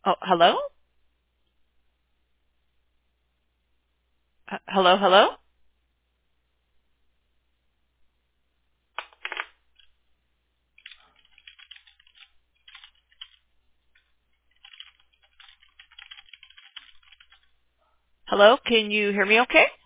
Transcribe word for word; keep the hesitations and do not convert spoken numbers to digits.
Oh, hello? H- hello, hello? Hello, can you hear me okay?